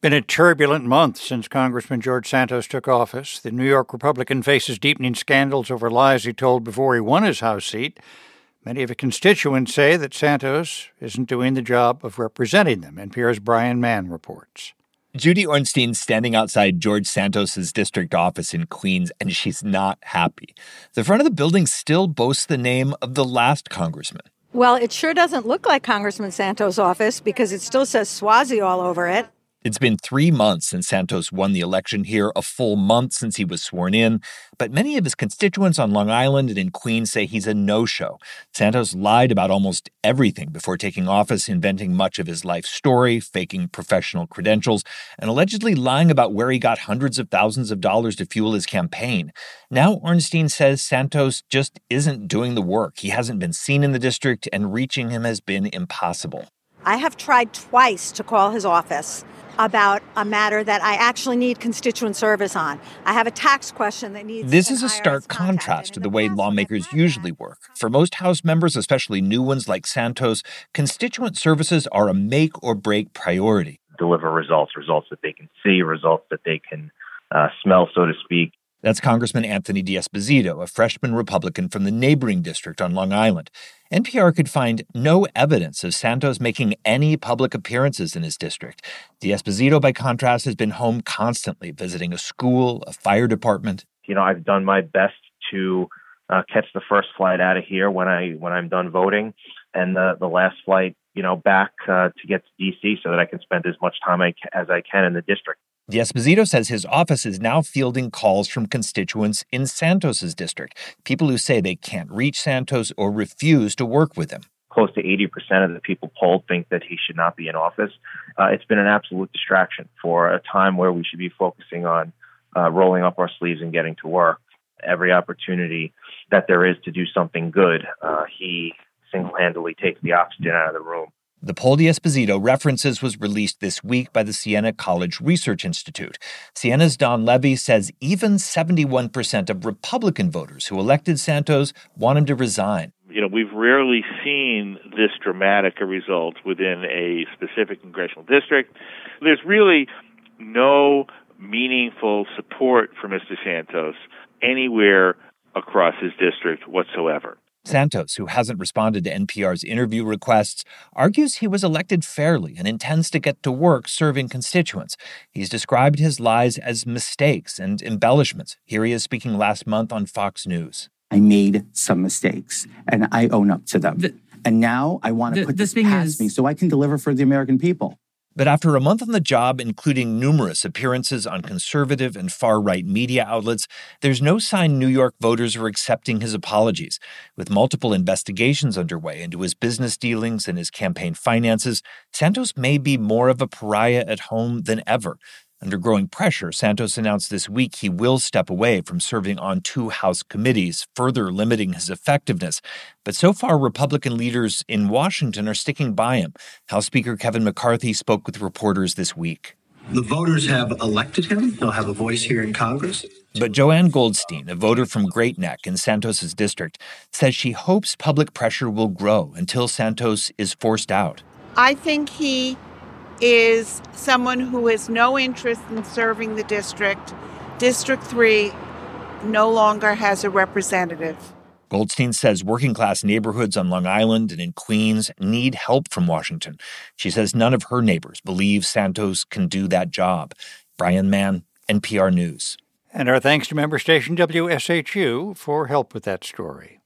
Been a turbulent month since Congressman George Santos took office. The New York Republican faces deepening scandals over lies he told before he won his House seat. Many of his constituents say that Santos isn't doing the job of representing them. NPR's Brian Mann reports. Judy Ornstein's standing outside George Santos's district office in Queens, and she's not happy. The front of the building still boasts the name of the last congressman. Well, it sure doesn't look like Congressman Santos' office because it still says Swazi all over it. It's been 3 months since Santos won the election here, a full month since he was sworn in. But many of his constituents on Long Island and in Queens say he's a no-show. Santos lied about almost everything before taking office, inventing much of his life story, faking professional credentials, and allegedly lying about where he got hundreds of thousands of dollars to fuel his campaign. Now Ornstein says Santos just isn't doing the work. He hasn't been seen in the district, and reaching him has been impossible. I have tried twice to call his office about a matter that I actually need constituent service on. I have a tax question that needs... This is a stark contrast to the way lawmakers usually work. For most House members, especially new ones like Santos, constituent services are a make-or-break priority. Deliver results that they can see, results that they can smell, so to speak. That's Congressman Anthony D'Esposito, a freshman Republican from the neighboring district on Long Island. NPR could find no evidence of Santos making any public appearances in his district. D'Esposito, by contrast, has been home constantly, visiting a school, a fire department. I've done my best to catch the first flight out of here when I'm done voting, and the last flight, back to get to D.C. so that I can spend as much time as I can in the district. D'Esposito says his office is now fielding calls from constituents in Santos's district, people who say they can't reach Santos or refuse to work with him. Close to 80% of the people polled think that he should not be in office. It's been an absolute distraction for a time where we should be focusing on rolling up our sleeves and getting to work. Every opportunity that there is to do something good, he single-handedly takes the oxygen out of the room. The poll D'Esposito references was released this week by the Siena College Research Institute. Siena's Don Levy says even 71% of Republican voters who elected Santos want him to resign. We've rarely seen this dramatic a result within a specific congressional district. There's really no meaningful support for Mr. Santos anywhere across his district whatsoever. Santos, who hasn't responded to NPR's interview requests, argues he was elected fairly and intends to get to work serving constituents. He's described his lies as mistakes and embellishments. Here he is speaking last month on Fox News. I made some mistakes, and I own up to them. And now I want to put this past me so I can deliver for the American people. But after a month on the job, including numerous appearances on conservative and far-right media outlets, there's no sign New York voters are accepting his apologies. With multiple investigations underway into his business dealings and his campaign finances, Santos may be more of a pariah at home than ever. Under growing pressure, Santos announced this week he will step away from serving on 2 House committees, further limiting his effectiveness. But so far, Republican leaders in Washington are sticking by him. House Speaker Kevin McCarthy spoke with reporters this week. The voters have elected him. He'll have a voice here in Congress. But Joanne Goldstein, a voter from Great Neck in Santos's district, says she hopes public pressure will grow until Santos is forced out. I think he is someone who has no interest in serving the district. District 3 no longer has a representative. Goldstein says working-class neighborhoods on Long Island and in Queens need help from Washington. She says none of her neighbors believe Santos can do that job. Brian Mann, NPR News. And our thanks to member station WSHU for help with that story.